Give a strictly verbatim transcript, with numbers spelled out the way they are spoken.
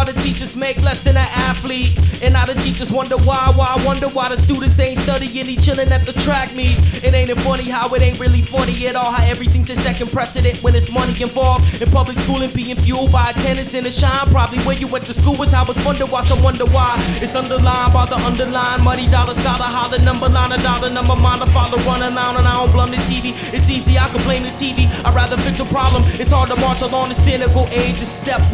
Why the teachers make less than an athlete? And now the teachers wonder why, why I wonder why the students ain't studying, he chilling at the track meets. It ain't it funny how it ain't really funny at all, how everything just second precedent when it's money involved. In public schooling being fueled by attendance and a shine. Probably where you went to school was how it's funded, why some wonder why. It's underlined by the underline, muddy dollar scholar, how the number line, a dollar number mind, a follow running down and I don't blame the T V. It's easy, I can blame the T V, I'd rather fix a problem. It's hard to march along the cynical age of step